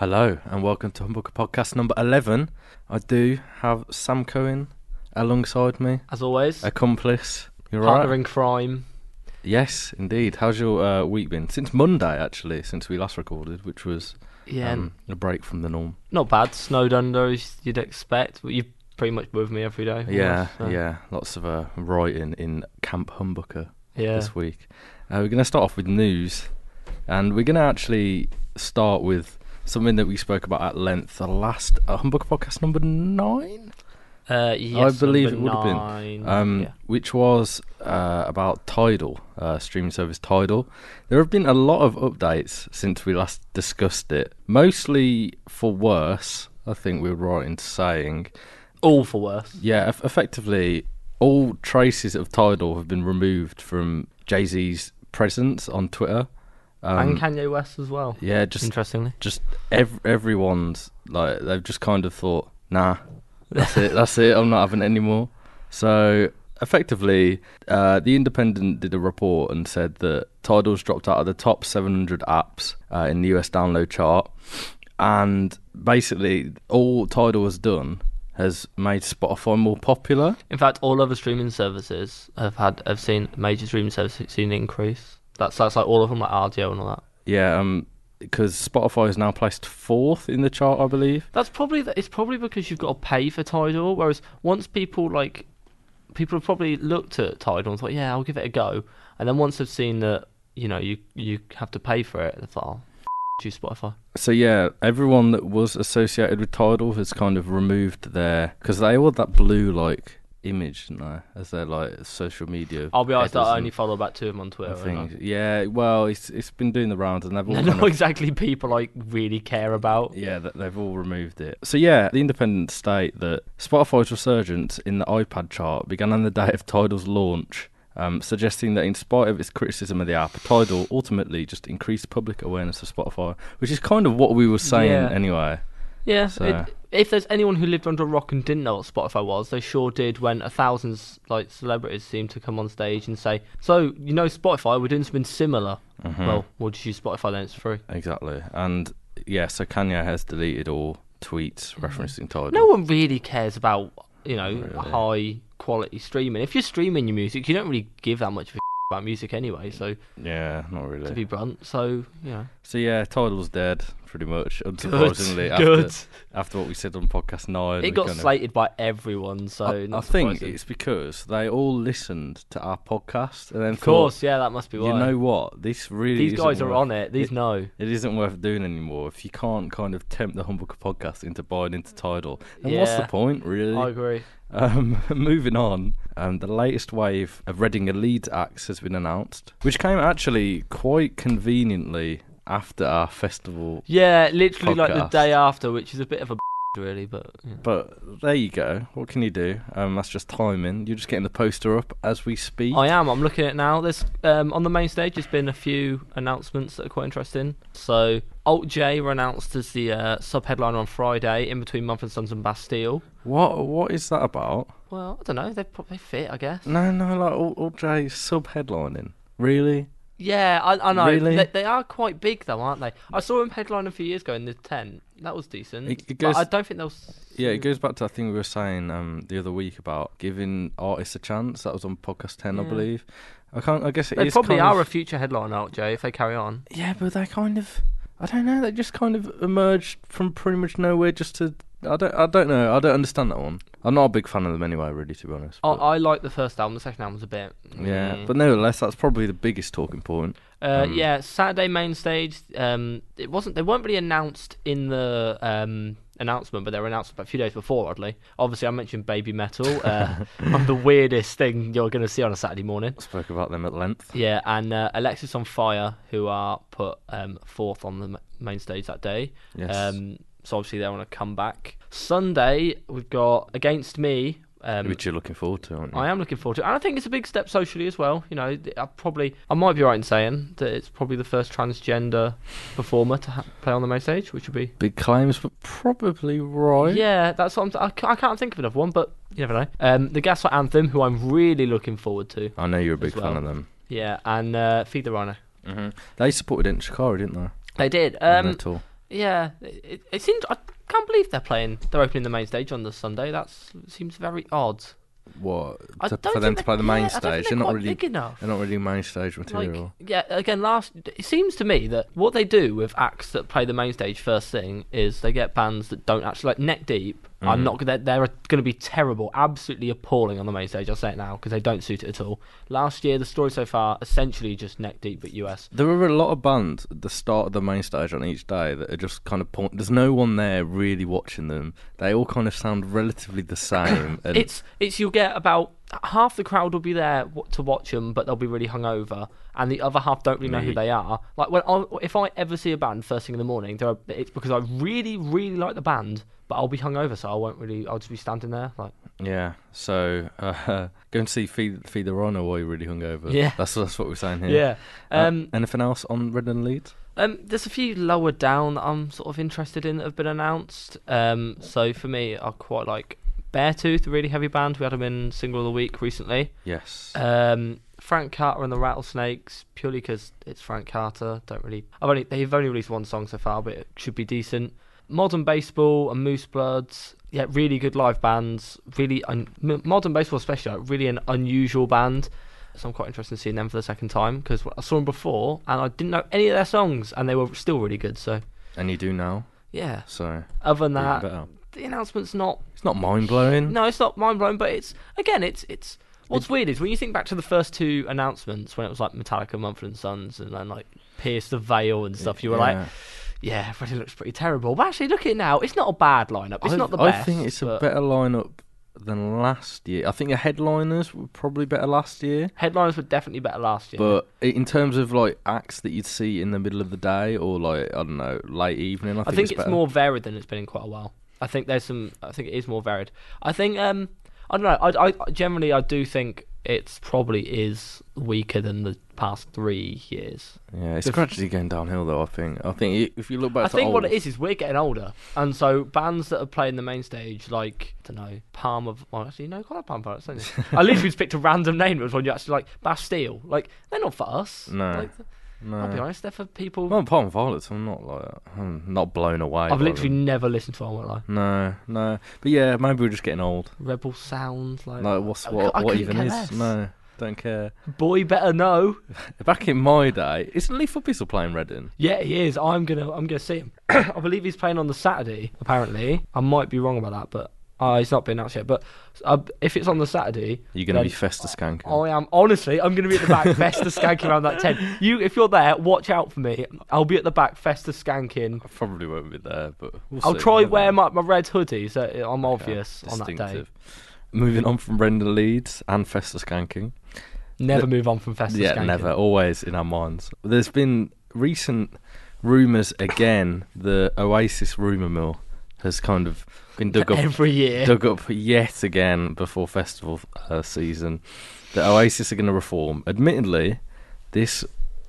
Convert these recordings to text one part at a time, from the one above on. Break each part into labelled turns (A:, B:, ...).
A: Hello and welcome to Humbucker Podcast number 11. I do have Sam Cohen alongside me.
B: As always.
A: Accomplice. You're
B: Partner
A: right?
B: in crime.
A: Yes, indeed. How's your week been? Since Monday, actually, since we last recorded, which was a break from the norm.
B: Not bad. Snowed under as you'd expect. You're pretty much with me every day.
A: Yeah. Lots of writing in Camp Humbucker this week. We're going to start off with news. And we're going to actually start with something that we spoke about at length, the last Humbucker Podcast number 9?
B: Yes,
A: I believe it
B: number
A: would have been. Which was about Tidal, streaming service Tidal. There have been a lot of updates since we last discussed it, mostly for worse, I think we were right in saying.
B: All for worse.
A: Yeah, effectively, all traces of Tidal have been removed from Jay-Z's presence on Twitter.
B: And Kanye West as well.
A: Yeah, interestingly, everyone's like, they've just kind of thought, nah, that's it. I'm not having it anymore. So effectively, the Independent did a report and said that Tidal's dropped out of the top 700 apps in the US download chart, and basically all Tidal has done has made Spotify more popular.
B: In fact, all other streaming services have seen major streaming services seen an increase. That's like all of them, like RDO and all that. Yeah,
A: because Spotify is now placed 4th in the chart, I believe.
B: It's probably because you've got to pay for Tidal. Whereas once people have probably looked at Tidal and thought, yeah, I'll give it a go. And then once they've seen that, you have to pay for it, they thought, choose Spotify.
A: So yeah, everyone that was associated with Tidal has kind of removed because they all had that blue image, didn't they, as their social media.
B: I'll be honest, I only follow about 2 of them on Twitter.
A: Things. Yeah, well, it's been doing the rounds, and they've all.
B: They're not exactly people really care about.
A: Yeah, they've all removed it. So yeah, the Independent state that Spotify's resurgence in the iPad chart began on the day of Tidal's launch, suggesting that in spite of its criticism of the app, Tidal ultimately just increased public awareness of Spotify, which is kind of what we were saying anyway.
B: Yeah,
A: so.
B: If there's anyone who lived under a rock and didn't know what Spotify was, they sure did when 1,000 celebrities seemed to come on stage and say, so, Spotify, we're doing something similar. Mm-hmm. Well, we'll just use Spotify then, it's free.
A: Exactly. And, yeah, so Kanye has deleted all tweets referencing Tidal.
B: No one really cares about, high-quality streaming. If you're streaming your music, you don't really give that much of a about music anyway, so...
A: Yeah, not really.
B: To be blunt, so,
A: So, yeah, Tidal's dead, pretty much, unsurprisingly. After what we said on Podcast 9.
B: It got slated by everyone, so...
A: I think it's because they all listened to our podcast and then
B: that must be why.
A: You know what? These
B: guys are on it. These know.
A: It isn't worth doing anymore. If you can't kind of tempt the Humbucker podcast into buying into Tidal, then what's the point, really?
B: I agree.
A: Moving on, the latest wave of Reading and Leeds acts has been announced, which came actually quite conveniently after our festival.
B: Yeah, literally
A: podcast.
B: The day after, which is a bit of a really, but... Yeah.
A: But there you go. What can you do? That's just timing. You're just getting the poster up as we speak.
B: I am. I'm looking at it now. There's on the main stage, there's been a few announcements that are quite interesting. So, Alt J were announced as the sub-headliner on Friday, in between Mumford & Sons and Bastille.
A: What is that about?
B: Well, I don't know. They fit, I guess.
A: No, Alt J sub-headlining. Really?
B: Yeah, I know.
A: Really?
B: They are quite big, though, aren't they? I saw him headline a few years ago in the tent. That was decent.
A: It goes,
B: but I don't think they'll...
A: Yeah, it goes back to that thing we were saying the other week about giving artists a chance. That was on Podcast 10, I believe. I guess
B: they probably are a future headline, Alt J, if they carry on.
A: Yeah, but they kind of... I don't know. They just kind of emerged from pretty much nowhere just to... I don't know. I don't understand that one. I'm not a big fan of them anyway, really, to be honest.
B: I like the first album. The second album was a bit...
A: Yeah, but nevertheless, that's probably the biggest talking point.
B: Yeah, Saturday main stage. They weren't really announced in the announcement, but they were announced a few days before, oddly. Obviously, I mentioned Baby Metal. The weirdest thing you're going to see on a Saturday morning.
A: Spoke about them at length.
B: Yeah, and Alexis on Fire, who are put 4th on the main stage that day.
A: Yes.
B: So obviously they're on a comeback. Sunday, we've got Against Me.
A: Which you're looking forward to, aren't you?
B: I am looking forward to it. And I think it's a big step socially as well. I might be right in saying that it's probably the first transgender performer to play on the main stage, which would be...
A: Big claims, but probably right.
B: Yeah, that's what I can't think of another one, but you never know. The Gaslight Anthem, who I'm really looking forward to.
A: I know you're a big fan of them.
B: Yeah, and Feed the Rhino.
A: Mm-hmm. They supported Ent Shikari, didn't they?
B: They did. Yeah, it seems. I can't believe they're opening the main stage on the Sunday. That seems very odd.
A: What
B: I
A: for
B: don't
A: them
B: think
A: to play the main
B: I don't think
A: stage? They're not
B: quite
A: really
B: big enough.
A: They're not really main stage material.
B: Yeah, again, it seems to me that what they do with acts that play the main stage first thing is they get bands that don't actually, like Neck Deep. They're going to be terrible, absolutely appalling on the main stage. I'll say it now because they don't suit it at all. Last year, the story so far, essentially just Neck Deep but US.
A: There were a lot of bands at the start of the main stage on each day that are just kind of there's no one there really watching them. They all kind of sound relatively the same. And
B: It's you'll get about half the crowd will be there to watch them, but they'll be really hungover, and the other half don't really know who they are. Like if I ever see a band first thing in the morning, it's because I really, really like the band, but I'll be hungover, so I won't really. I'll just be standing there, like.
A: Yeah, so go and see Feed the Rhino while you're really hungover.
B: Yeah,
A: that's what we're saying here.
B: Yeah.
A: Anything else on Red and Leeds?
B: There's a few lower down that I'm sort of interested in that have been announced. So for me, I quite like Beartooth, a really heavy band. We had them in Single of the Week recently.
A: Yes.
B: Frank Carter and the Rattlesnakes, purely because it's Frank Carter. They've only released one song so far, but it should be decent. Modern Baseball and Moose Bloods, yeah, really good live bands. Really, Modern Baseball especially, really an unusual band. So I'm quite interested in seeing them for the second time because I saw them before and I didn't know any of their songs and they were still really good. So.
A: And you do now.
B: Yeah.
A: So.
B: Other than that, the announcement's not.
A: It's not mind blowing.
B: No, it's not mind blowing, but it's what's weird is when you think back to the first two announcements when it was like Metallica, Mumford & Sons, and then like Pierce the Veil and stuff. You were like, yeah, everything looks pretty terrible. But actually, look at it now. It's not a bad lineup. It's not the best.
A: I think it's a better lineup than last year. I think the headliners were probably better last year.
B: Headliners were definitely better last year.
A: But in terms of like acts that you'd see in the middle of the day or like I don't know, late evening, I think
B: it's more varied than it's been in quite a while. I think it is more varied. I think I don't know. I generally do think it's probably is weaker than the past 3 years.
A: Yeah, it's gradually going downhill though. I think if you look back,
B: I think what it is we're getting older, and so bands that are playing the main stage, like I don't know, Palm of. Well, actually, no, quite Palm of. I literally just picked a random name. It was one you actually like Bastille. Like they're not for us.
A: No.
B: No. I'll be honest, they're for people.
A: Well, Palm Violets, I'm not blown away.
B: I've literally never listened to one, won't
A: I? No. But yeah, maybe we're just getting old.
B: Rebel Sound, like
A: what even is? Less. No, don't care.
B: Boy, better know.
A: Back in my day, isn't Lethal Pistol playing Reading?
B: Yeah, he is. I'm gonna see him. I believe he's playing on the Saturday. Apparently, I might be wrong about that, but. It's not been announced yet, but if it's on the Saturday...
A: You're going to be Festa skanking.
B: I am. Honestly, I'm going to be at the back Festa skanking around that tent. If you're there, watch out for me. I'll be at the back Festa skanking.
A: I probably won't be there, but
B: I'll try wear my red hoodie so I'm obvious on that day.
A: Moving on from Brendan Leeds and Festa skanking.
B: Never move on from Festa skanking.
A: Yeah, never. Always in our minds. There's been recent rumours again. The Oasis rumour mill has kind of been dug up
B: every year.
A: Dug up yet again before festival season. The Oasis are going to reform. Admittedly, these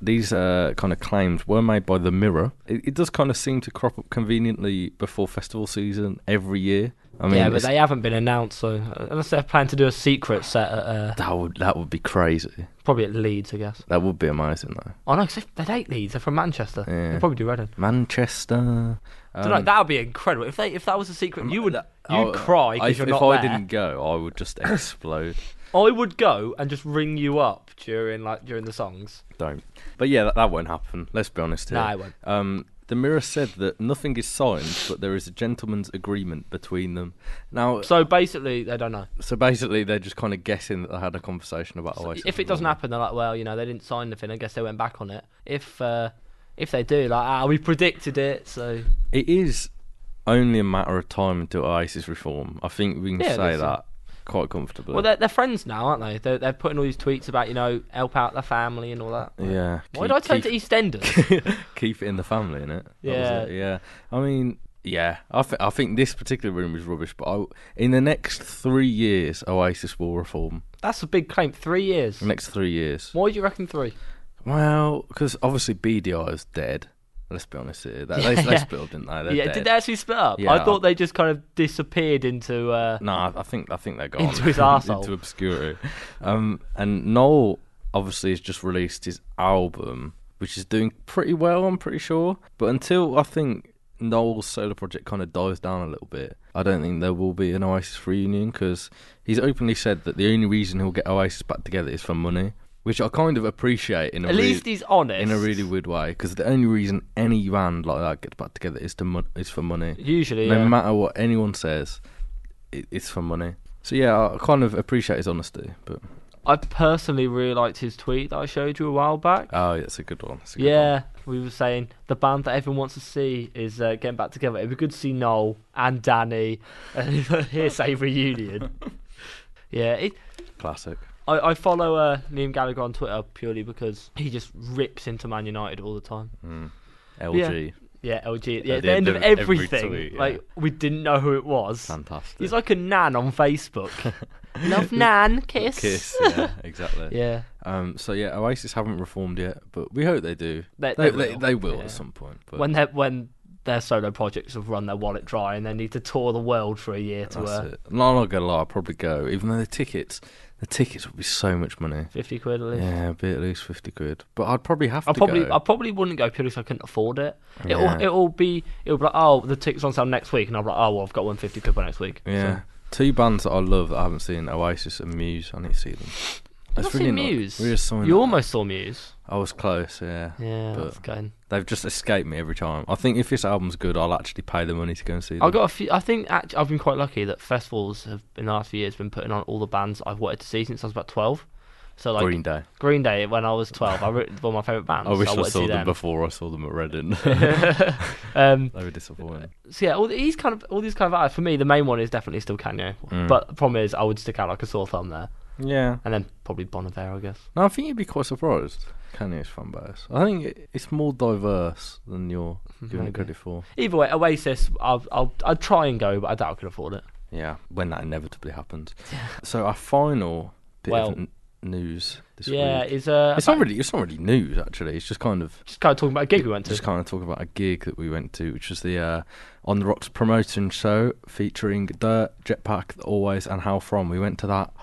A: kind of claims were made by The Mirror. It does kind of seem to crop up conveniently before festival season every year. I mean,
B: yeah, but they haven't been announced, so unless they're planning to do a secret set at...
A: That would be crazy.
B: Probably at Leeds, I guess.
A: That would be amazing, though.
B: Oh, no, because they hate Leeds. They're from Manchester.
A: Yeah.
B: They'll probably do Reading.
A: Manchester...
B: that would be incredible. If that was a secret, you'd cry because you're not there.
A: If I didn't go, I would just explode.
B: I would go and just ring you up during the songs.
A: Don't. But yeah, that won't happen. Let's be honest here.
B: No, it won't.
A: The Mirror said that nothing is signed, but there is a gentleman's agreement between them. Now,
B: so basically, they don't know.
A: So basically, they're just kind of guessing that they had a conversation about Oasis.
B: If it doesn't happen, they're like, well, they didn't sign anything. I guess they went back on it. If they do, we predicted it. So
A: it is only a matter of time until Oasis reform. I think we can say that quite comfortably.
B: Well, they're friends now, aren't they? They're putting all these tweets about help out their family and all that.
A: Yeah.
B: Why did I turn to EastEnders?
A: Keep it in the family, innit?
B: Yeah.
A: Yeah. I mean, yeah. I think this particular room is rubbish, but in the next 3 years, Oasis will reform.
B: That's a big claim. 3 years.
A: The next 3 years.
B: Why do you reckon 3?
A: Well, because obviously BDI is dead. Let's be honest here. They split up, didn't they? They're dead.
B: Did they actually split up?
A: Yeah,
B: I thought they just kind of disappeared into...
A: No, I think they're gone.
B: Into his arsehole.
A: Into obscurity. And Noel obviously has just released his album, which is doing pretty well, I'm pretty sure. But until, I think, Noel's solo project kind of dies down a little bit, I don't think there will be an Oasis reunion, because he's openly said that the only reason he'll get Oasis back together is for money, which I kind of appreciate in a
B: At least he's honest.
A: in a really weird way, because the only reason any band like that gets back together is for money.
B: Usually,
A: no matter what anyone says, it's for money. So yeah, I kind of appreciate his honesty, but.
B: I personally really liked his tweet that I showed you a while back.
A: Oh, yeah, it's a good one.
B: We were saying the band that everyone wants to see is getting back together. It'd be good to see Noel and Danny and Hearsay reunion. Yeah,
A: classic.
B: I follow Liam Gallagher on Twitter purely because he just rips into Man United all the time.
A: LG.
B: Yeah, LG. Yeah, at the end of everything. Tweet, yeah. Like, we didn't know who it was.
A: Fantastic.
B: He's like a Nan on Facebook. Love Nan, kiss.
A: Kiss, yeah, exactly.
B: Yeah.
A: So yeah, Oasis haven't reformed yet, but we hope they do.
B: They will
A: at some point. But
B: when their solo projects have run their wallet dry and they need to tour the world for a year to.
A: That's it. I'm not gonna lie, I'll probably go, even though the tickets would be so much money.
B: 50 quid at least.
A: Yeah, be at least 50 quid. But I'd probably have to go.
B: I probably wouldn't go purely if I couldn't afford it.
A: Yeah.
B: It'll be like, oh, the ticket's on sale next week, and I'll be like, oh, well, I've got 150 quid by next week.
A: Yeah. So. Two bands that I love that I haven't seen, Oasis and Muse. I need to see them.
B: I've not seen Muse.
A: You
B: almost saw Muse.
A: I was close, yeah.
B: Yeah,
A: but
B: that's going.
A: They've just escaped me every time. I think if this album's good, I'll actually pay the money to go and see them.
B: I've got a few. I think I've been quite lucky that festivals have in the last few years been putting on all the bands I've wanted to see since I was about 12. So like Green Day when I was 12, I were one of my favourite bands.
A: I wish
B: I
A: saw them before I saw them at Reading. They were disappointing.
B: So yeah, all these kind of artists, for me, the main one is definitely still Kanye. But the problem is, I would stick out like a sore thumb there.
A: Yeah.
B: And then probably Bon Iver, I guess.
A: No, I think you'd be quite surprised. Kanye's fan base. I think it's more diverse than you're giving it credit for.
B: Either way, Oasis, I'd try and go, but I doubt I could afford it.
A: Yeah, when that inevitably happens. So our final bit of news this week.
B: Yeah, it's
A: not really news actually. It's just kind of
B: talking about a gig we went to.
A: Just kind of talking about a gig that we went to, which was the On the Rocks promotion show featuring Dirt, Jetpack, The Always, and How From. We went to that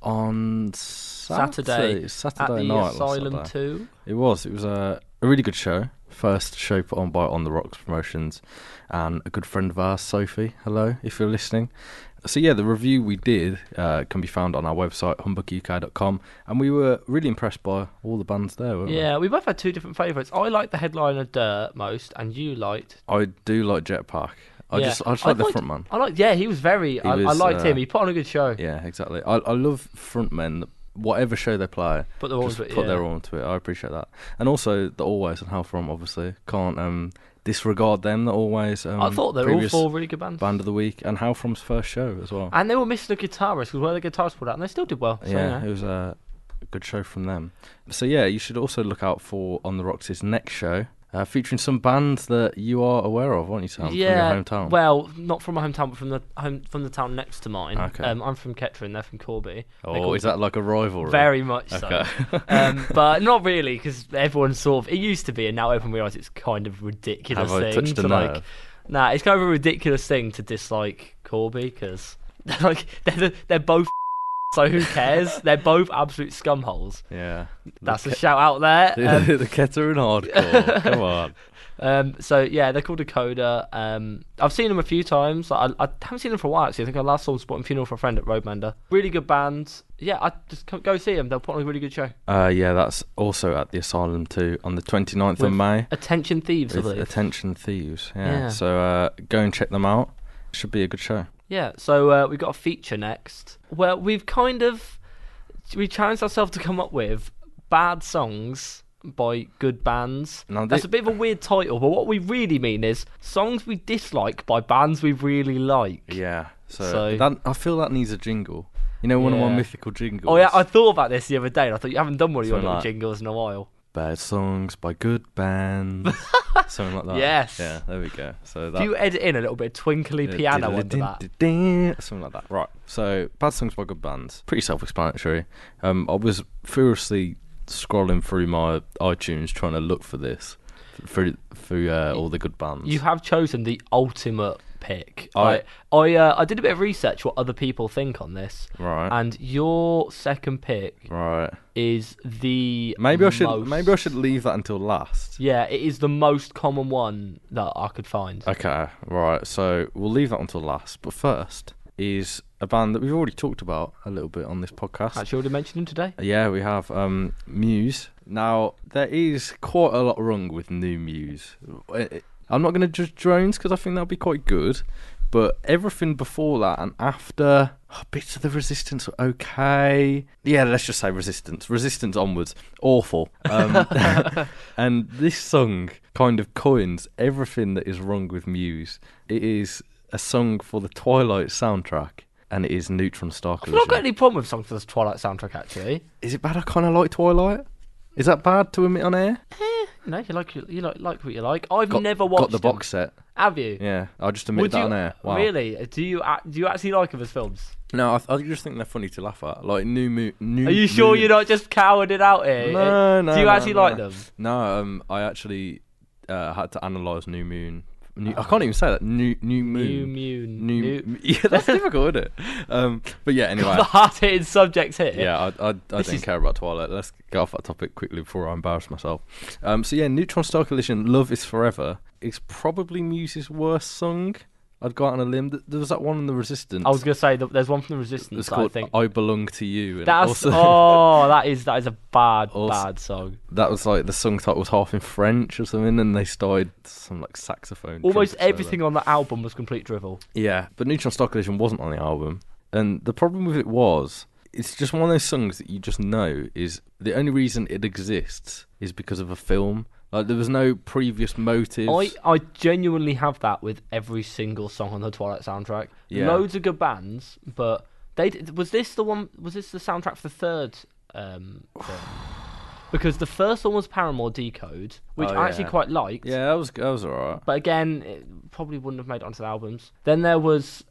A: on Saturday
B: at the
A: night.
B: Asylum 2.
A: It was a really good show. First show put on by On the Rocks Promotions and a good friend of ours, Sophie. Hello, if you're listening. So yeah, the review we did can be found on our website, humbuguk.com, and we were really impressed by all the bands there, weren't we?
B: Yeah, we both had two different favourites. I liked the headliner Dirt most, and you liked...
A: I do like Jetpack. I just like the frontman.
B: He was very... I liked him. He put on a good show.
A: Yeah, exactly. I love frontmen. Whatever show they play,
B: put their all
A: into it. I appreciate that. And also The Always and How From, obviously. Can't disregard them. The Always.
B: I thought they were all four really good bands.
A: Band of the week, and How From's first show as well.
B: And they were missing a guitarist because one of the guitarists pulled out, and they still did well. So,
A: yeah, it was a good show from them. So yeah, you should also look out for On the Rocks' next show. Featuring some bands that you are aware of, aren't you, Sam?
B: Yeah,
A: from your hometown.
B: Well, not from my hometown, but from the town next to mine.
A: Okay.
B: I'm from Kettering, they're from Corby.
A: Oh, is that like a rivalry?
B: Very much so. But not really, because everyone sort of... It used to be, and now everyone realises it's kind of ridiculous
A: thing.
B: Have I touched a nerve? Nah, it's kind of a ridiculous thing to dislike Corby, because they're both... So who cares? They're both absolute scumholes.
A: Yeah.
B: That's a shout out there.
A: The Kettering hardcore. Come on.
B: So yeah, they're called Dakota. I've seen them a few times. I haven't seen them for a while actually. I think I last saw them supporting Funeral for a Friend at Roadmender. Really good band. Yeah, I just go see them. They'll put on a really good show.
A: Yeah, that's also at the Asylum 2 on the 29th of May.
B: Attention Thieves, I believe.
A: Attention Thieves. Yeah. So go and check them out. Should be a good show.
B: Yeah, so we've got a feature next. Well, we challenged ourselves to come up with bad songs by good bands. That's a bit of a weird title, but what we really mean is songs we dislike by bands we really like.
A: Yeah, so that, I feel that needs a jingle. You know, one of my mythical jingles.
B: Oh yeah, I thought about this the other day, and I thought you haven't done one of your little jingles in a while.
A: Bad songs by good bands. Something like that.
B: Yes.
A: Yeah, there we go. So
B: do you edit in a little bit of twinkly piano under
A: that? Something like that. Right. So, bad songs by good bands. Pretty self-explanatory. I was furiously scrolling through my iTunes trying to look for this. Through all the good bands.
B: You have chosen the ultimate pick. I did a bit of research what other people think on this.
A: Right.
B: And your second pick
A: Right.
B: is the
A: Maybe I should leave that until last.
B: Yeah, it is the most common one that I could find.
A: Okay, right. So we'll leave that until last. But first is a band that we've already talked about a little bit on this podcast.
B: Actually, already mentioned him today.
A: Yeah, we have Muse. Now, there is quite a lot wrong with new Muse. I'm not going to judge Drones because I think that'll be quite good. But everything before that and after, bits of the Resistance were okay. Yeah, let's just say Resistance. Resistance onwards, awful. And this song kind of coins everything that is wrong with Muse. It is a song for the Twilight soundtrack, and it is Neutron Star Collision.
B: I've not got any problem with songs for the Twilight soundtrack, actually.
A: Is it bad? I kind of like Twilight. Is that bad to admit on air?
B: No, you like what you like. I've never watched.
A: Got the box set.
B: Have you?
A: Yeah, I'll just admit that on air. Wow.
B: Really? Do you actually like them as films?
A: No, I just think they're funny to laugh at. Like New.
B: Are you sure you're not just cowarding out here?
A: No.
B: Do you actually like them?
A: No, I actually had to analyse New Moon. I can't even say that. New Moon. Yeah, that's difficult, isn't it? But yeah, anyway.
B: The hard-hitting subjects here.
A: Yeah, I didn't care about Twilight. Let's get off that topic quickly before I embarrass myself. So yeah, Neutron Star Collision, Love Is Forever is probably Muse's worst song. I'd go out on a limb. There was that one in the Resistance.
B: I was going to say there's one from the Resistance.
A: It's called
B: I think
A: I Belong to You. And
B: that's
A: also,
B: that is a bad song.
A: That was like the song title was half in French or something, and they started some like saxophone.
B: Almost everything on the album was complete drivel.
A: Yeah, but Neutron Star Collision wasn't on the album, and the problem with it was it's just one of those songs that you just know is the only reason it exists is because of a film. Like, there was no previous motives.
B: I genuinely have that with every single song on the Twilight soundtrack.
A: Yeah.
B: Loads of good bands, but was this the soundtrack for the third film? Because the first one was Paramore Decode, which I actually quite liked.
A: Yeah, that was alright.
B: But again, it probably wouldn't have made it onto the albums. Then there was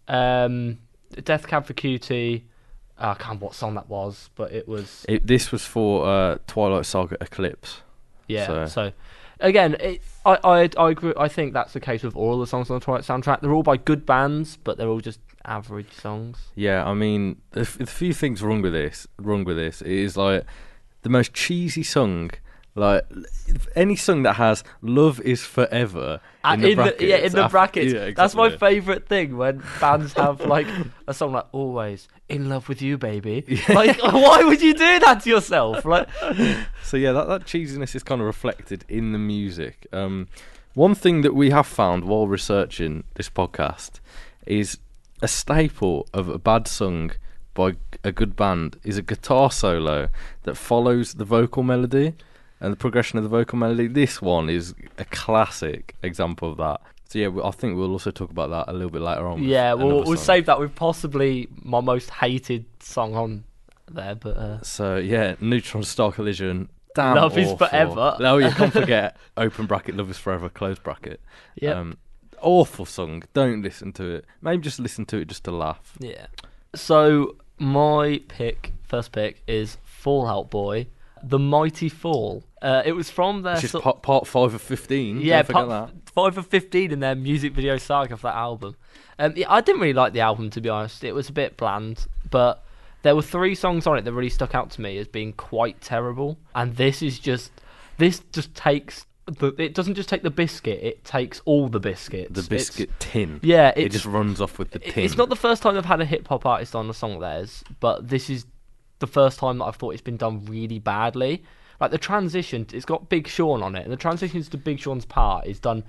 B: Death Cab for Cutie. I can't remember what song that was, but it was...
A: This was for Twilight Saga Eclipse.
B: Yeah, so again, I agree. I think that's the case with all the songs on the Twilight soundtrack. They're all by good bands, but they're all just average songs.
A: Yeah, I mean, the few things wrong with this it is like the most cheesy song. Like any song that has "Love Is Forever" in the brackets.
B: In the brackets.
A: Yeah, exactly.
B: That's my favourite thing when bands have like a song like "Always in Love with You, Baby." Yeah. Like, why would you do that to yourself? Like,
A: so yeah, that cheesiness is kind of reflected in the music. One thing that we have found while researching this podcast is a staple of a bad song by a good band is a guitar solo that follows the vocal melody. And the progression of the vocal melody, this one is a classic example of that. So yeah, I think we'll also talk about that a little bit later on.
B: Yeah, we'll save that with possibly my most hated song on there. But
A: so yeah, Neutron Star Collision. Damn,
B: Love
A: awful.
B: Is Forever.
A: No, you can't forget open bracket Love Is Forever close bracket.
B: Yeah.
A: Awful song. Don't listen to it. Maybe just listen to it just to laugh.
B: Yeah. So my first pick is Fall Out Boy. The Mighty Fall. It was from their...
A: Which is part 5 of 15.
B: Yeah,
A: Don't forget that.
B: 5 of 15 in their music video saga for that album. I didn't really like the album, to be honest. It was a bit bland. But there were 3 songs on it that really stuck out to me as being quite terrible. And this just takes... It doesn't just take the biscuit, it takes all the biscuits.
A: The biscuit tin.
B: Yeah.
A: It just runs off with the tin.
B: It's not the first time they've had a hip-hop artist on a song of theirs, but this is the first time that I've thought it's been done really badly. Like the transition, it's got Big Sean on it, and the transitions to Big Sean's part is done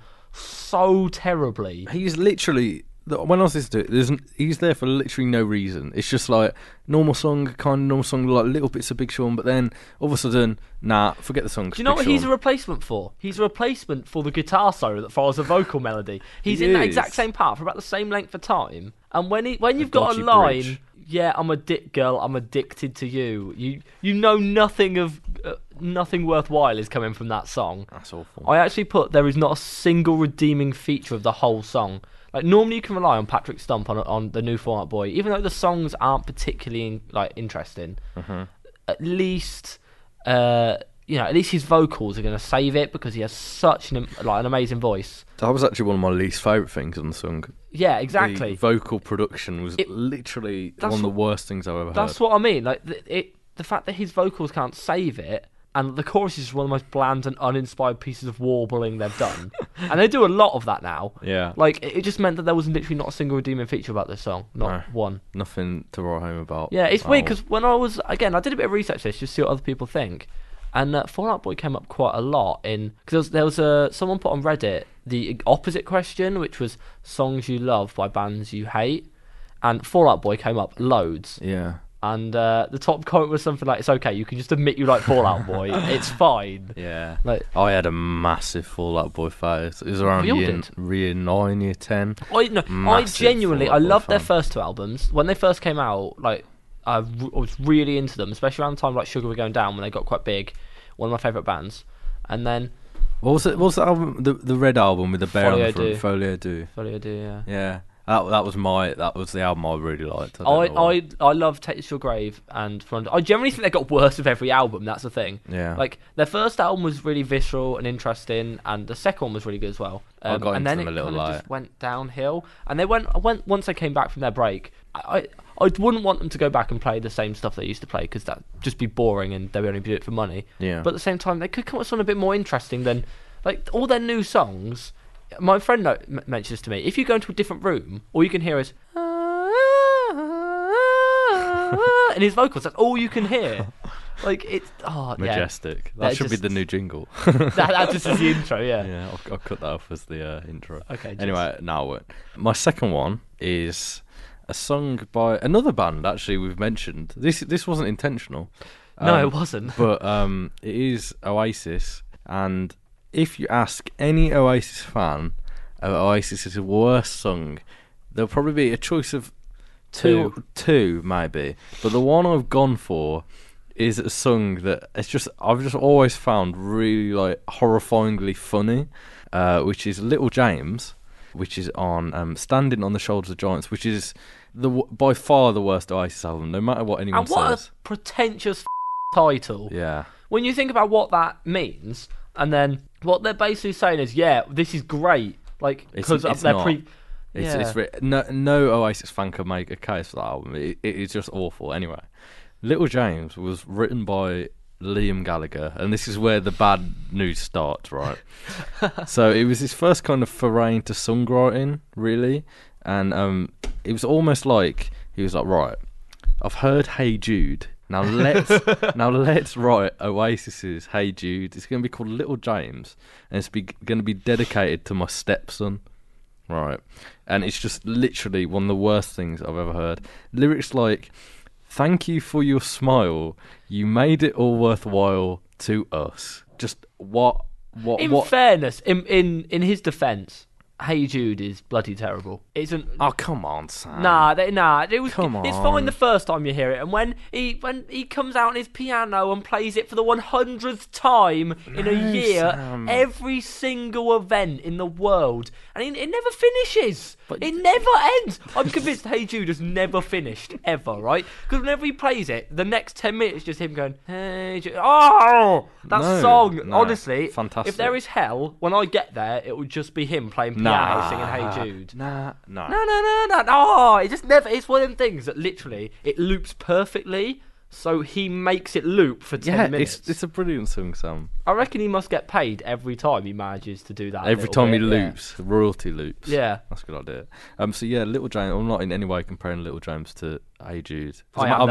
B: so terribly.
A: He's literally, when I was listening to it, he's there for literally no reason. It's just like normal song, like little bits of Big Sean, but then all of a sudden, nah, forget the song.
B: Do you know what he's a replacement for? He's a replacement for the guitar solo that follows a vocal melody. He's in that exact same part for about the same length of time, and when you've got a line. Bridge. Yeah, I'm a dick girl. I'm addicted to you. You know nothing of nothing worthwhile is coming from that song.
A: That's awful.
B: I actually put there is not a single redeeming feature of the whole song. Like normally you can rely on Patrick Stump on the new Fall Out Boy, even though the songs aren't particularly interesting.
A: Mm-hmm.
B: At least at least his vocals are going to save it because he has such an amazing voice.
A: That was actually one of my least favourite things on the song.
B: Yeah, exactly.
A: The vocal production was literally one of the worst things I've ever heard.
B: That's what I mean. Like the fact that his vocals can't save it, and the chorus is one of the most bland and uninspired pieces of warbling they've done. And they do a lot of that now.
A: Yeah.
B: Like, it just meant that there was literally not a single redeeming feature about this song. Not one.
A: Nothing to write home about.
B: Yeah, it's weird because when I did a bit of research for this just to see what other people think. And Fall Out Boy came up quite a lot because there was someone put on Reddit the opposite question, which was songs you love by bands you hate. And Fall Out Boy came up loads.
A: Yeah.
B: And the top comment was something like, "It's okay, you can just admit you like Fall Out Boy. It's fine."
A: Yeah.
B: Like,
A: I had a massive Fall Out Boy phase. It was around year 9, year 10.
B: I genuinely, I loved their first two albums. When they first came out, like, I was really into them, especially around the time like Sugar We're Going Down when they got quite big. One of my favourite bands. And then...
A: What was it? What was the album? The red album with the bear on the front?
B: Folio
A: Do.
B: Folio Do, yeah.
A: Yeah. That was the album I really liked.
B: I love Taste Your Grave and I generally think they got worse with every album. That's the thing.
A: Yeah.
B: Like their first album was really visceral and interesting, and the second one was really good as well.
A: I got
B: and
A: into
B: then
A: them a little
B: kind of just went downhill. And they went once they came back from their break. I wouldn't want them to go back and play the same stuff they used to play because that'd just be boring and they would only do it for money.
A: Yeah.
B: But at the same time, they could come up with something a bit more interesting than like all their new songs. My friend mentioned this to me. If you go into a different room, all you can hear is and his vocals. That's all you can hear. Like it's
A: majestic.
B: Yeah.
A: That should be the new jingle.
B: that just is the intro. Yeah.
A: Yeah. I'll cut that off as the intro.
B: Okay.
A: Anyway, now my second one is a song by another band. Actually, we've mentioned this wasn't intentional.
B: No, it wasn't.
A: But it is Oasis, and if you ask any Oasis fan of Oasis's worst song, there'll probably be a choice of two maybe. But the one I've gone for is a song that I've just always found really like horrifyingly funny, which is Little James, which is on Standing on the Shoulders of Giants, which is by far the worst Oasis album, no matter what anyone says.
B: And what a pretentious title.
A: Yeah.
B: When you think about what that means, and then what they're basically saying is, yeah, this is great. Like, because they're no Oasis fan can make a case for that album. It is just awful. Anyway, Little James was written by Liam Gallagher, and this is where the bad news starts, right? So it was his first kind of foray into songwriting, really, and it was almost like he was like, right, I've heard Hey Jude. Now let's write Oasis's Hey Jude. It's going to be called Little James, and it's going to be dedicated to my stepson, right? And it's just literally one of the worst things I've ever heard. Lyrics like, "Thank you for your smile. You made it all worthwhile to us." Just what? In fairness, in his defence, Hey Jude is bloody terrible.
A: Oh, come on, Sam.
B: Nah. It was.
A: Come on.
B: It's fine the first time you hear it, and when he comes out on his piano and plays it for the 100th time in a year,
A: Sam.
B: every single event in the world, and it never finishes. It never ends. I'm convinced Hey Jude has never finished ever, right? Because whenever he plays it, the next 10 minutes is just him going, Hey Jude. Oh, that song.
A: No,
B: honestly,
A: fantastic.
B: If there is hell, when I get there, it will just be him playing piano, singing Hey Jude.
A: No.
B: Oh, it just never. It's one of them things that literally it loops perfectly. So he makes it loop for 10 minutes.
A: It's a brilliant song, Sam.
B: I reckon he must get paid every time he manages to do that.
A: Every time he loops, royalty loops.
B: Yeah.
A: That's a good idea. So yeah, Little James, I'm not in any way comparing Little James to Hey Jude.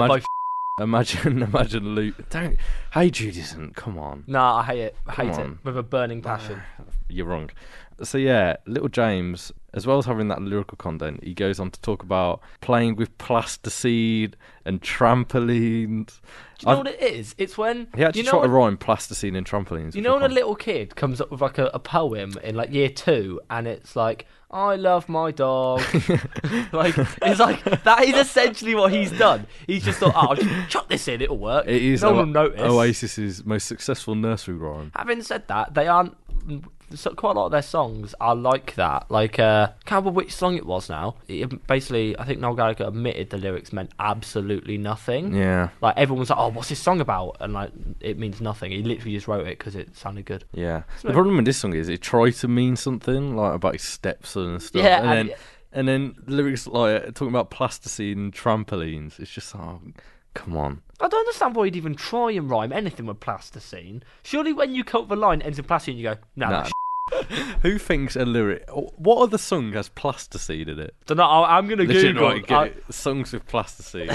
A: Imagine loop. Don't. Hey Jude isn't, come on.
B: Nah, I hate it. I hate it with a burning passion.
A: You're wrong. So yeah, Little James, as well as having that lyrical content, he goes on to talk about playing with plasticine and trampolines.
B: Do you know what it is? It's when
A: he actually tried to rhyme plasticine and trampolines.
B: You know when a little kid comes up with like a poem in like year 2, and it's like, I love my dog. Like it's like that is essentially what he's done. He's just thought, I'll just chuck this in, it'll work.
A: It is
B: no one will notice.
A: Oasis's most successful nursery rhyme.
B: Having said that, they aren't quite a lot of their songs are like that. Like, can't remember which song it was now. Basically, I think Noel Gallagher admitted the lyrics meant absolutely nothing.
A: Yeah.
B: Like, everyone was like, oh, what's this song about? And, like, it means nothing. He literally just wrote it because it sounded good.
A: Yeah. The problem with this song is it tried to mean something, like about his stepson and stuff.
B: Yeah,
A: and then the lyrics like talking about plasticine and trampolines. It's just, oh, come on.
B: I don't understand why you'd even try and rhyme anything with plasticine. Surely when you cut the line ends in plasticine, you go, nah.
A: Who thinks a lyric? What other song has plasticine in it?
B: Don't know. I'm gonna Google.
A: Songs with plasticine.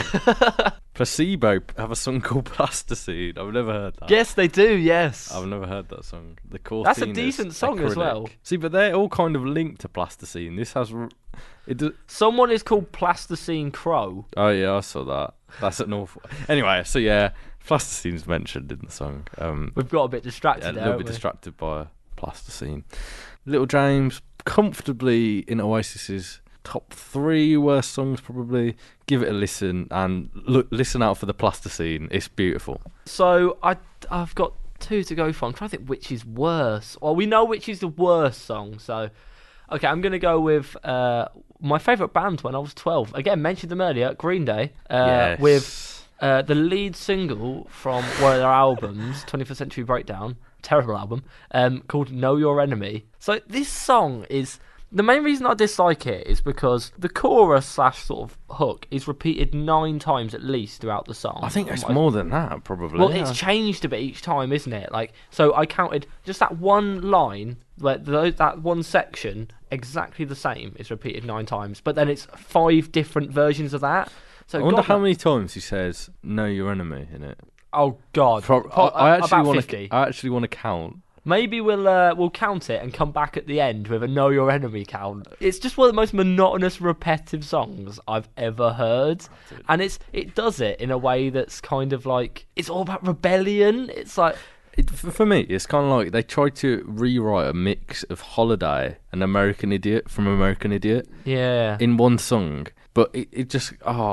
A: Placebo have a song called Plasticine. I've never heard that.
B: Yes, they do. Yes,
A: I've never heard that song. The Cortinas,
B: that's a decent song as well.
A: See, but they're all kind of linked to plasticine. This has
B: someone is called Plasticine Crow.
A: Oh yeah, I saw that. That's an awful. Anyway, so yeah, plasticine's mentioned in the song.
B: We've got a bit distracted.
A: Yeah, a little bit distracted by plasticine. Little James comfortably in Oasis's top 3 worst songs probably. Give it a listen and listen out for the plasticine. It's beautiful.
B: So I've got 2 to go for. I'm trying to think which is worse. Well, we know which is the worst song. So okay, I'm gonna go with my favourite band when I was 12. Again, mentioned them earlier, Green Day.
A: Yes.
B: With the lead single from one of their albums, 21st Century Breakdown. Terrible album, called Know Your Enemy. So this song is... The main reason I dislike it is because the chorus / sort of hook is repeated 9 times at least throughout the song.
A: I think it's more than that, probably.
B: Well, it's changed a bit each time, isn't it? Like, so I counted just that one line, where that one section, exactly the same, is repeated 9 times. But then it's 5 different versions of that. So
A: I wonder how many times he says "Know Your Enemy" in it.
B: Oh God!
A: I actually want to count.
B: Maybe we'll count it and come back at the end with a Know Your Enemy count. It's just one of the most monotonous, repetitive songs I've ever heard, and it does it in a way that's kind of like it's all about rebellion. It's like
A: for me, it's kind of like they tried to rewrite a mix of Holiday and American Idiot from American Idiot.
B: Yeah.
A: In one song, but it's just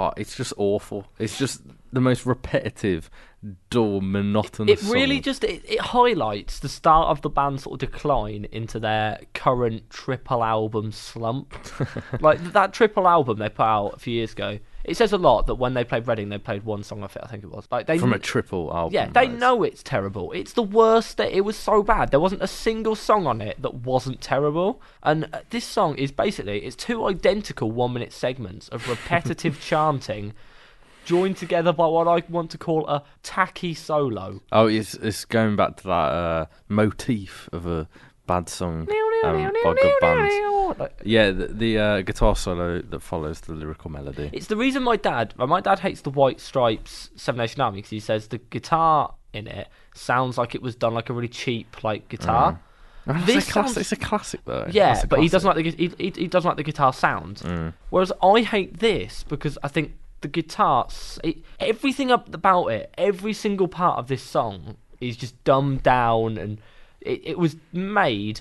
A: awful. It's just the most repetitive, dull, monotonous
B: It really
A: song.
B: just it highlights the start of the band's sort of decline into their current triple album slump. Like that triple album they put out a few years ago. It says a lot that when they played Reading, they played one song off it. I think it was like
A: from a triple album.
B: Yeah, they know it's terrible. It's the worst. It was so bad. There wasn't a single song on it that wasn't terrible. And this song is basically it's 2 identical 1-minute segments of repetitive chanting, joined together by what I want to call a tacky solo.
A: Oh, it's going back to that motif of a bad song by good bands. Yeah, the guitar solo that follows the lyrical melody.
B: It's the reason my dad hates the White Stripes Seven Nation Army because he says the guitar in it sounds like it was done like a really cheap like guitar.
A: It's a classic though.
B: Yeah, but he doesn't like he doesn't like the guitar sound. Whereas I hate this because I think the guitar, everything about it, every single part of this song is just dumbed down, and it was made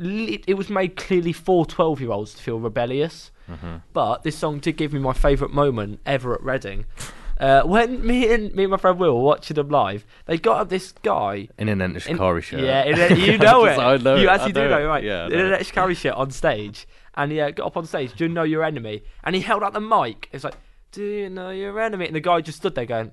B: clearly for 12-year-olds to feel rebellious. But this song did give me my favourite moment ever at Reading. When me and my friend Will were watching them live, they got up this guy
A: in an Enter Shikari shirt.
B: Yeah, you know it.
A: I know
B: you
A: it.
B: actually do know it, right?
A: Yeah,
B: in an Enter Shikari shirt on stage, and he got up on stage. Do you know your enemy? And he held out the mic. It's like, do you know your enemy? And the guy just stood there going,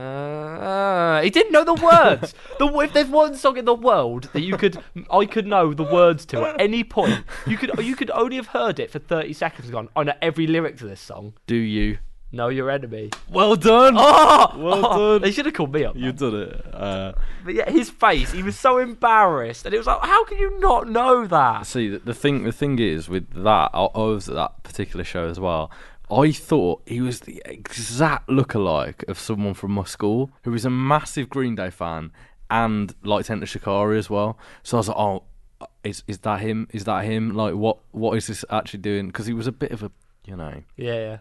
B: he didn't know the words. If there's one song in the world that I could know the words to at any point, you could only have heard it for 30 seconds and gone, I know every lyric to this song.
A: Do you
B: know your enemy?
A: Well done. Well done.
B: They should have called me up.
A: You did it.
B: But yeah, his face, he was so embarrassed, and it was like, how can you not know that?
A: See, the thing is with that, I was at that particular show as well. I thought he was the exact lookalike of someone from my school who was a massive Green Day fan and liked Enter Shikari as well. So I was like, oh, is that him? Is that him? Like, what is this actually doing? Because he was a bit of a, you know.
B: Yeah.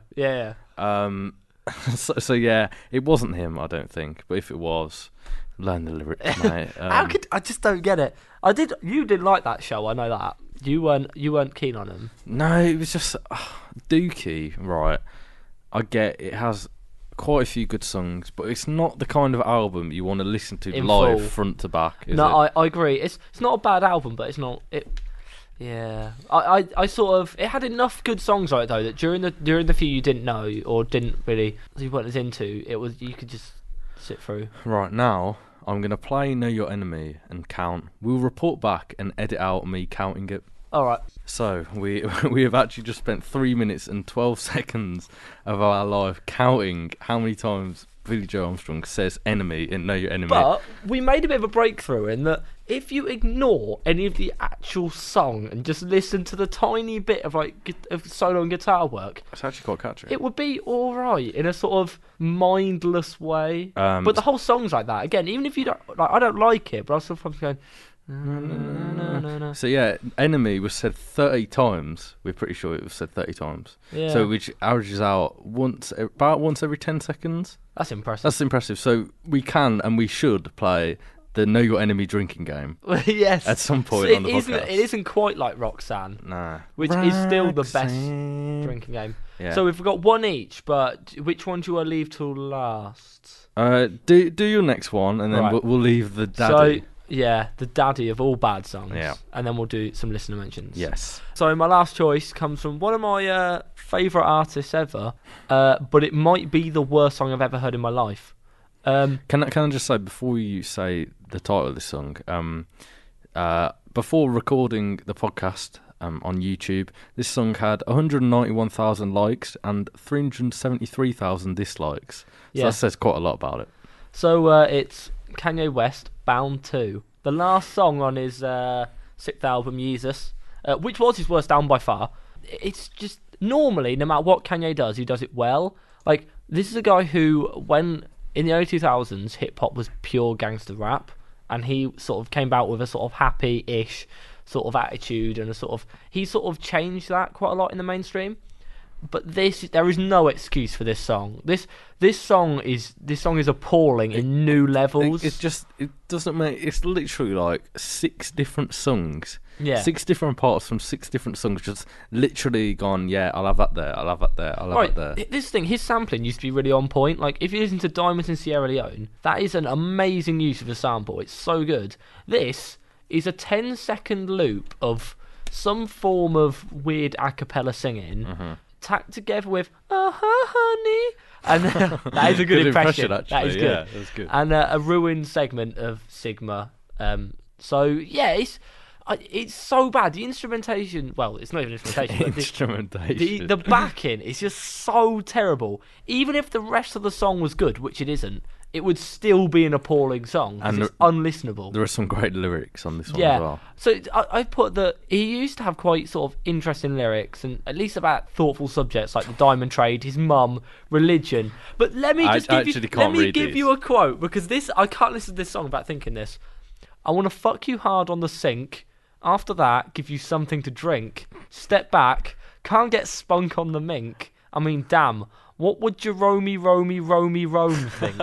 A: So yeah, it wasn't him, I don't think. But if it was, learn the lyrics, mate.
B: I just don't get it. You didn't like that show, I know that. You weren't keen on him.
A: No, it was just Dookie, right? I get it has quite a few good songs, but it's not the kind of album you want to listen to
B: in
A: live
B: full.
A: front to back.
B: I agree. It's not a bad album, but it's not it. Yeah, I sort of it had enough good songs on it though that during the few you didn't know or didn't really you weren't as into it was you could just sit through.
A: Right, now I'm going to play Know Your Enemy and count. We'll report back and edit out me counting it.
B: All right.
A: So we have actually just spent 3 minutes and 12 seconds of our life counting how many times Billy Joe Armstrong says enemy in Know Your Enemy.
B: But we made a bit of a breakthrough in that if you ignore any of the actual song and just listen to the tiny bit of of solo and guitar work,
A: It's actually quite catchy.
B: it would be all right in a sort of mindless way. But the whole song's like that. Again, even if you don't, like, I don't like it, but I'm sometimes going.
A: So yeah, enemy was said 30 times. We're pretty sure it was said 30 times.
B: Yeah.
A: So which averages out about once every 10 seconds.
B: That's impressive.
A: That's impressive. So we can and we should play the Know Your Enemy drinking game
B: Yes.
A: at some point on the podcast.
B: It isn't quite like Roxanne,
A: Nah.
B: which is still the best
A: Roxanne.
B: drinking game.
A: Yeah.
B: So we've got one each, but which one do you want to leave till last?
A: Do your next one and then
B: Right.
A: we'll leave the daddy.
B: So, yeah, the daddy of all bad songs.
A: Yeah.
B: And then we'll do some listener mentions.
A: Yes.
B: So my last choice comes from one of my favourite artists ever, but it might be the worst song I've ever heard in my life.
A: Can I just say before you say the title of this song, before recording the podcast on YouTube, this song had 191,000 likes and 373,000 dislikes. So
B: Yeah.
A: that says quite a lot about it.
B: So it's Kanye West, Bound 2. The last song on his sixth album, Yeezus, which was his worst album by far. It's just, normally, no matter what Kanye does, he does it well. Like, this is a guy who, when, in the early 2000s, hip-hop was pure gangster rap, and he sort of came out with a sort of happy-ish sort of attitude, and he sort of changed that quite a lot in the mainstream. But there is no excuse for this song. This song is appalling in new levels.
A: It doesn't make. It's literally like 6 different songs.
B: Yeah.
A: 6 different parts from 6 different songs. Just literally gone. Yeah, I'll have that there. I'll have that there. I'll have that there.
B: This thing, his sampling used to be really on point. Like if you listen to Diamonds in Sierra Leone, that is an amazing use of a sample. It's so good. This is a 10-second loop of some form of weird a cappella singing.
A: Mm-hmm.
B: Tacked together with honey, and that is a good impression.
A: Actually.
B: That is good.
A: Yeah, that's good.
B: And a ruined segment of Sigma. So yeah, it's so bad. The instrumentation, well, it's not even instrumentation. But
A: Instrumentation.
B: the backing is just so terrible. Even if the rest of the song was good, which it isn't, it would still be an appalling song because it's unlistenable.
A: There are some great lyrics on this one
B: Yeah.
A: as well.
B: So I put that he used to have quite sort of interesting lyrics and at least about thoughtful subjects like the diamond trade, his mum, religion. But let me just give you a quote because I can't listen to this song without thinking this. I want to fuck you hard on the sink. After that, give you something to drink. Step back. Can't get spunk on the mink. I mean, damn. What would your roamy think?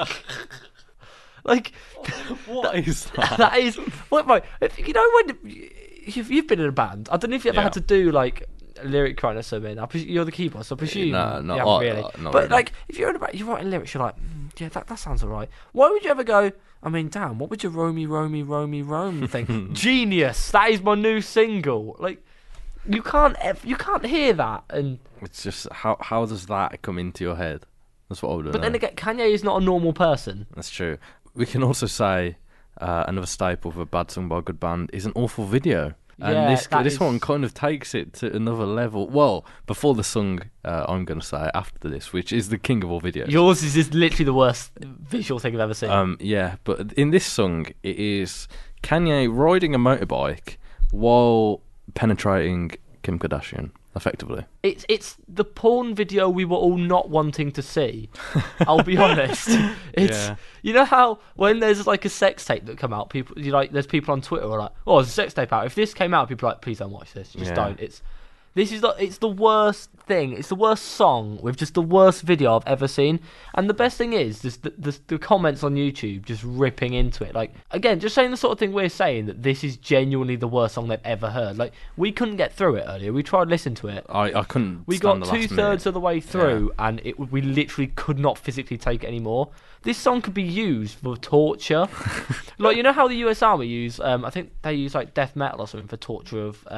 B: Like,
A: What is that?
B: that is what, right? You know when you've been in a band. I don't know if you ever had to do like lyric writing or something. You're the keyboard, so I presume
A: No,
B: you
A: not
B: haven't
A: really.
B: really.
A: Not
B: But
A: really.
B: like, if you're in a band, you're writing lyrics, you're like, yeah, that sounds alright. Why would you ever go? I mean, damn, what would your roamy think? Genius. That is my new single. Like, you can't hear that and.
A: It's just how does that come into your head? That's what I would do.
B: But then again, Kanye is not a normal person.
A: That's true. We can also say another staple of a bad song by a good band is an awful video. And
B: Yeah,
A: this one kind of takes it to another level. Well, before the song I'm going to say after this, which is the king of all videos.
B: Yours is just literally the worst visual thing I've ever seen.
A: Yeah, but in this song, it is Kanye riding a motorbike while penetrating Kim Kardashian, effectively.
B: It's the porn video we were all not wanting to see. I'll be honest.
A: Yeah.
B: You know how when there's like a sex tape that come out, there's people on Twitter who are like, "Oh, there's a sex tape out." If this came out, people are like, "Please don't watch this. Just don't." It's the worst thing. It's the worst song with just the worst video I've ever seen. And the best thing is the comments on YouTube just ripping into it. Like, again, just saying the sort of thing we're saying, that this is genuinely the worst song they've ever heard. Like, we couldn't get through it earlier. We tried to listen to it.
A: I couldn't.
B: We got 2/3 of the way through, and we literally could not physically take it anymore. This song could be used for torture. Like, you know how the US Army use, I think they use like death metal or something for torture of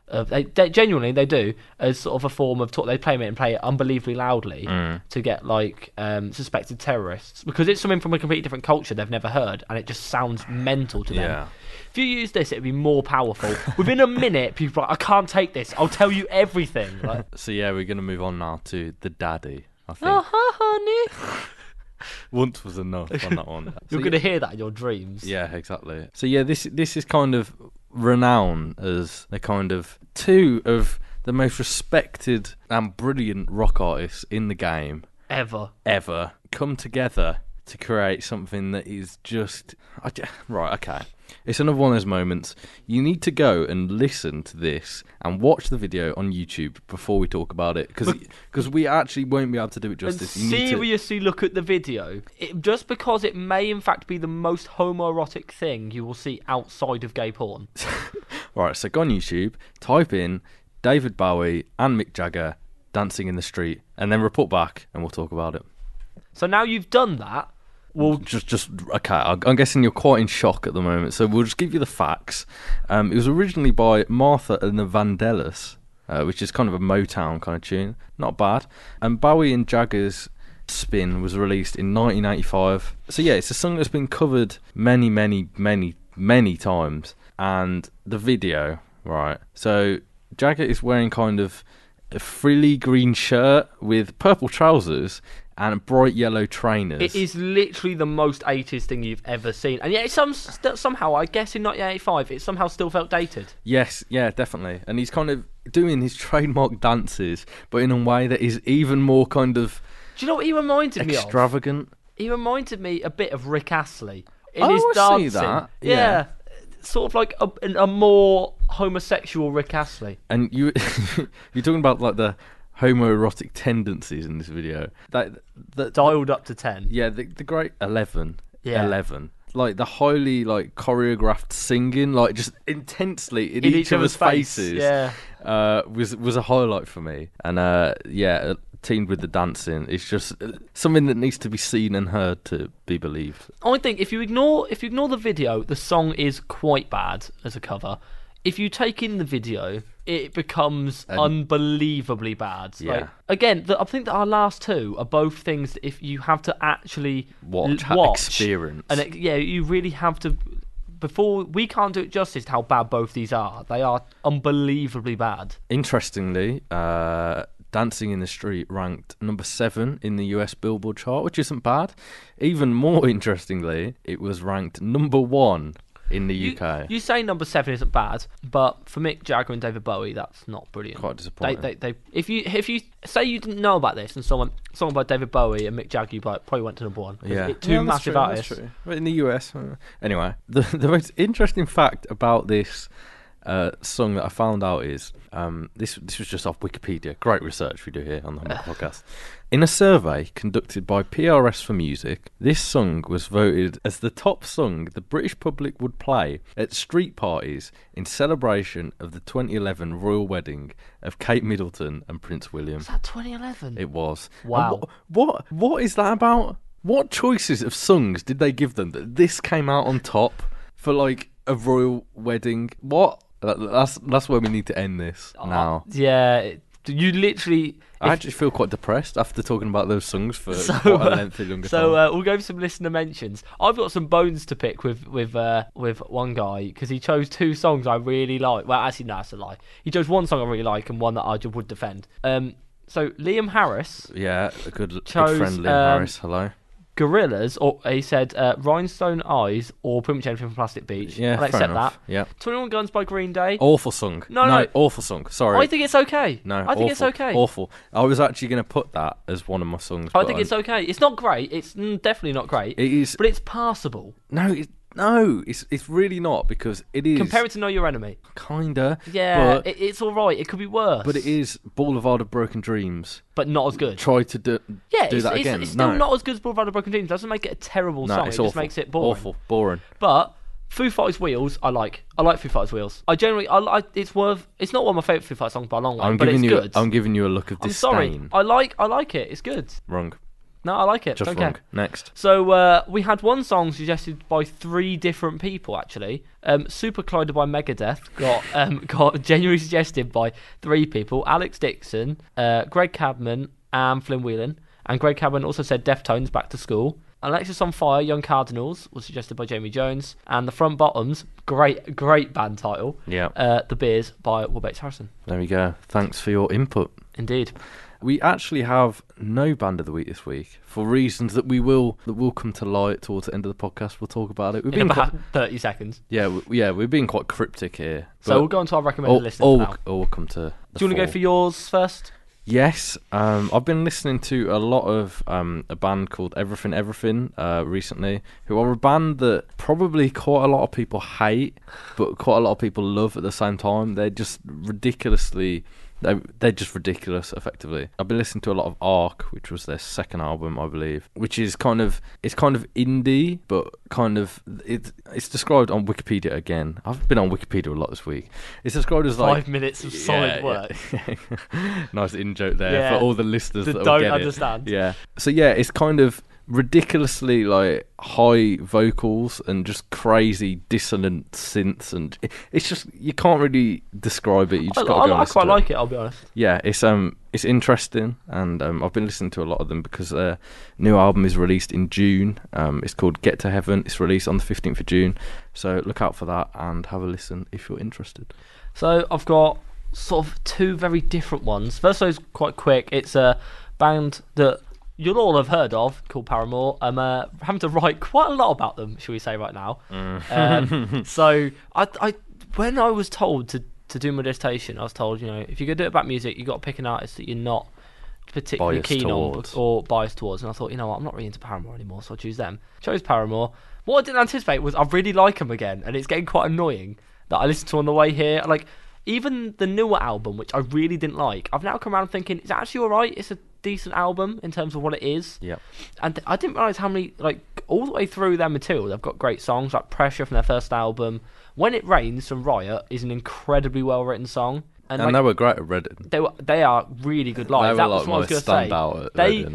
B: They genuinely they do as sort of a form of talk. They play it and play it unbelievably loudly to get like suspected terrorists because it's something from a completely different culture they've never heard, and it just sounds mental to them.
A: Yeah.
B: If you use this, it'd be more powerful. Within a minute, people are like, I can't take this. I'll tell you everything. Like,
A: So yeah, we're gonna move on now to the daddy. I think
B: oh, honey.
A: once was enough on that one.
B: You're going to hear that in your dreams.
A: Yeah, exactly. So yeah, this is kind of renowned as the kind of two of the most respected and brilliant rock artists in the game
B: Ever.
A: come together to create something that is just right. Okay, it's another one of those moments. You need to go and listen to this and watch the video on YouTube before we talk about it, because we actually won't be able to do it justice.
B: And seriously look at the video. Just because it may in fact be the most homoerotic thing you will see outside of gay porn.
A: Right, so go on YouTube, type in David Bowie and Mick Jagger dancing in the street, and then report back, and we'll talk about it.
B: So now you've done that, we'll
A: Just okay. I'm guessing you're quite in shock at the moment, so we'll just give you the facts. It was originally by Martha and the Vandellas, which is kind of a Motown kind of tune, not bad. And Bowie and Jagger's Spin was released in 1985. So yeah, it's a song that's been covered many times. And the video, right? So Jagger is wearing kind of a frilly green shirt with purple trousers and bright yellow trainers.
B: It is literally the most 80s thing you've ever seen. And yet it's somehow, I guess in 1985, it somehow still felt dated.
A: Yes, yeah, definitely. And he's kind of doing his trademark dances, but in a way that is even more kind of
B: Do you know what he reminded me of?
A: extravagant.
B: He reminded me a bit of Rick Astley in
A: Oh,
B: his
A: I
B: dancing.
A: see that.
B: Yeah.
A: Yeah.
B: Sort of like a more homosexual Rick Astley.
A: And you're talking about like the homoerotic tendencies in this video. That
B: Dialed up to 10.
A: yeah, the great 11.
B: Yeah.
A: 11. Like the highly like choreographed singing, like just intensely in each other's faces.
B: Yeah.
A: Was a highlight for me. And yeah, teamed with the dancing, it's just something that needs to be seen and heard to be believed.
B: I think if you ignore the video, the song is quite bad as a cover. If you take in the video, it becomes unbelievably bad.
A: Yeah.
B: Like, again, I think that our last two are both things that if you have to actually
A: Watch, experience.
B: and you really have to. Before we can't do it justice to how bad both these are. They are unbelievably bad.
A: Interestingly, Dancing in the Street ranked number 7 in the US Billboard chart, which isn't bad. Even more interestingly, it was ranked number 1 in the UK.
B: You say number 7 isn't bad, but for Mick Jagger and David Bowie, that's not brilliant.
A: Quite disappointing.
B: If you say you didn't know about this and song by David Bowie and Mick Jagger, you probably went to number 1.
A: Yeah,
B: Two massive artists.
A: That's true. But in the US, anyway, the most interesting fact about this song that I found out is this was just off Wikipedia. Great research we do here on the podcast. In a survey conducted by PRS for Music, this song was voted as the top song the British public would play at street parties in celebration of the 2011 royal wedding of Kate Middleton and Prince William.
B: Was that 2011?
A: It was.
B: Wow.
A: And what is that about? What choices of songs did they give them that this came out on top for like a royal wedding? What? That's where we need to end this now.
B: Yeah, you literally.
A: I actually feel quite depressed after talking about those songs for quite a lengthy longer time.
B: We'll go for some listener mentions. I've got some bones to pick with one guy because he chose 2 songs I really like. Well, actually, no, that's a lie. He chose one song I really like and one that I would defend. So Liam Harris.
A: Yeah, a good
B: chose,
A: friend Liam Harris. Hello.
B: Gorillaz, or he said Rhinestone Eyes, or pretty much anything from Plastic Beach.
A: Yeah,
B: I'll accept
A: fair enough.
B: that.
A: Yeah.
B: 21 Guns by Green Day.
A: Awful song.
B: No.
A: Awful song. Sorry.
B: I think it's okay.
A: No,
B: I think it's okay.
A: Awful. I was actually going to put that as one of my songs.
B: I think it's okay. It's not great. It's definitely not great.
A: It is.
B: But it's passable.
A: No, it's really not, because it is.
B: Compare it to Know Your Enemy.
A: Kinda.
B: Yeah,
A: but
B: it's all right. It could be worse.
A: But it is Boulevard of Broken Dreams.
B: But not as good.
A: Try to do that again.
B: It's still not as good as Boulevard of Broken Dreams. It doesn't make it a terrible song. It just makes it boring.
A: Awful. Boring.
B: But Foo Fighters Wheels, I like. I like Foo Fighters Wheels. It's not one of my favourite Foo Fighters songs by a long way, but it's good.
A: I'm giving you a look of disdain.
B: I'm sorry. I like it. It's good.
A: Wrong.
B: No, I like it.
A: Just
B: Don't
A: wrong.
B: care.
A: Next.
B: So we had one song suggested by 3 different people, actually. Super Collider by Megadeth got genuinely suggested by 3 people. Alex Dixon, Greg Cadman, and Flynn Whelan. And Greg Cadman also said Deftones, Back to School. Alexis on Fire, Young Cardinals was suggested by Jamie Jones. And The Front Bottoms, great band title.
A: Yeah.
B: The Beers by Will Bates Harrison.
A: There we go. Thanks for your input.
B: Indeed.
A: We actually have no band of the week this week for reasons that will come to light towards the end of the podcast. We'll talk about it. We've
B: In
A: been
B: about 30 seconds.
A: we're being quite cryptic here.
B: So we'll go on to our recommended list now.
A: We'll come to.
B: Do you want to go for yours first?
A: Yes, I've been listening to a lot of a band called Everything Everything recently, who are a band that probably quite a lot of people hate, but quite a lot of people love at the same time. They're just they're just ridiculous, effectively. I've been listening to a lot of Ark, which was their second album, I believe, which is kind of indie, but it's described on Wikipedia again. I've been on Wikipedia a lot this week. It's described as
B: 5 minutes of solid work.
A: Yeah. Nice in-joke there for all the listeners that
B: don't
A: get
B: understand.
A: It. Yeah. So yeah, it's kind of ridiculously like high vocals and just crazy dissonant synths, and it's just, you can't really describe it. You just gotta go.
B: I quite like it, I'll be honest.
A: Yeah, it's interesting, and I've been listening to a lot of them because their new album is released in June. It's called Get to Heaven. It's released on the 15th of June, so look out for that and have a listen if you're interested.
B: So I've got sort of 2 very different ones. First one's quite quick. It's a band that you'll all have heard of, called Paramore. I'm having to write quite a lot about them, shall we say, right now. So I when I was told to do my dissertation, I was told, if you're going to do it about music, you've got to pick an artist that you're not particularly keen on or biased towards. And I thought, what, I'm not really into Paramore anymore, so I'll choose them. Chose Paramore. What I didn't anticipate was I really like them again, and it's getting quite annoying that I listened to on the way here. Like, even the newer album, which I really didn't like, I've now come around thinking it's actually alright. It's a decent album in terms of what it is.
A: Yeah.
B: And I didn't realise how many, like, all the way through their material, they've got great songs, like Pressure from their first album. When It Rains from Riot is an incredibly well written song.
A: And they were great at Reading.
B: They are really good live. That was what I was going to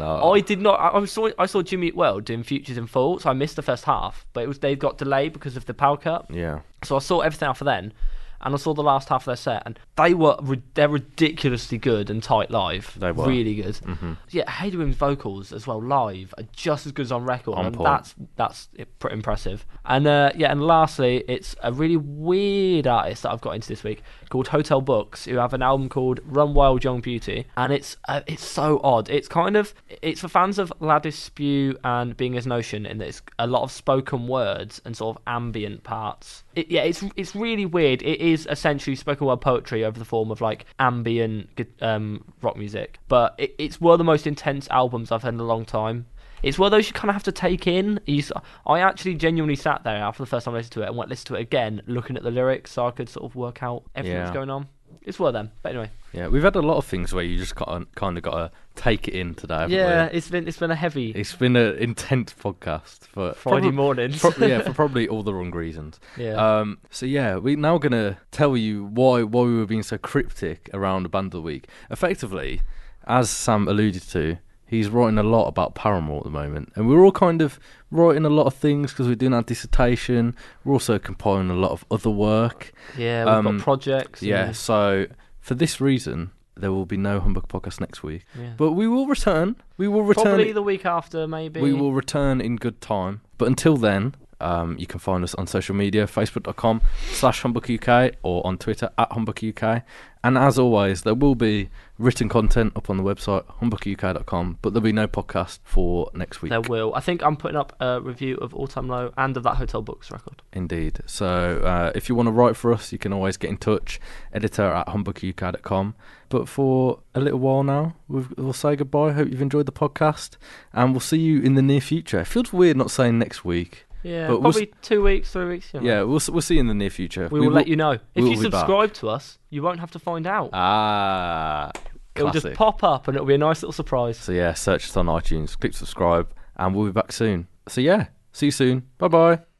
B: say. I saw Jimmy Eat World doing Futures in Full, so I missed the first half, but they got delayed because of the Power Cut.
A: Yeah.
B: So I saw everything after then, and I saw the last half of their set, and they're ridiculously good and tight live.
A: They were
B: really good.
A: Mm-hmm.
B: Yeah, Haydewim's vocals as well live are just as good as on record,
A: On
B: and
A: point.
B: that's pretty impressive. And and lastly, it's a really weird artist that I've got into this week called Hotel Books, who have an album called Run Wild Young Beauty, and it's so odd. It's for fans of Ladis Spew and Being As Notion, in that it's a lot of spoken words and sort of ambient parts. It's really weird. It is essentially spoken word poetry over the form of like ambient rock music, but it's one of the most intense albums I've heard in a long time. It's one of those you kind of have to take in. I actually genuinely sat there after the first time I listened to it and went listen to it again, looking at the lyrics so I could sort of work out everything that's going on. It's one of them. But anyway.
A: Yeah, we've had a lot of things where you just kind of got to take it in today, haven't we?
B: It's been a heavy...
A: It's been an intense podcast for
B: Friday mornings.
A: for probably all the wrong reasons.
B: Yeah.
A: So yeah, we're now going to tell you why we were being so cryptic around the band of the week. Effectively, as Sam alluded to, he's writing a lot about Paramore at the moment, and we're all kind of writing a lot of things because we're doing our dissertation. We're also compiling a lot of other work.
B: Yeah, we've got projects.
A: Yeah, so for this reason, there will be no Humbug podcast next week.
B: Yeah.
A: But we will return.
B: Probably the week after, maybe.
A: We will return in good time. But until then, you can find us on social media, facebook.com/HumbugUK or on Twitter @HumbugUK. And as always, there will be written content up on the website, humbuguk.com, but there'll be no podcast for next week.
B: There will. I think I'm putting up a review of All Time Low and of that Hotel Books record.
A: Indeed. So if you want to write for us, you can always get in touch, editor@humbuguk.com. But for a little while now, we'll say goodbye. Hope you've enjoyed the podcast, and we'll see you in the near future. It feels weird not saying next week.
B: Yeah, but probably 2 weeks, 3 weeks.
A: Yeah, we'll see you in the near future.
B: We will let you know. If you subscribe to us, you won't have to find out. It'll just pop up and it'll be a nice little surprise.
A: So yeah, search us on iTunes, click subscribe, and we'll be back soon. So yeah, see you soon. Bye-bye.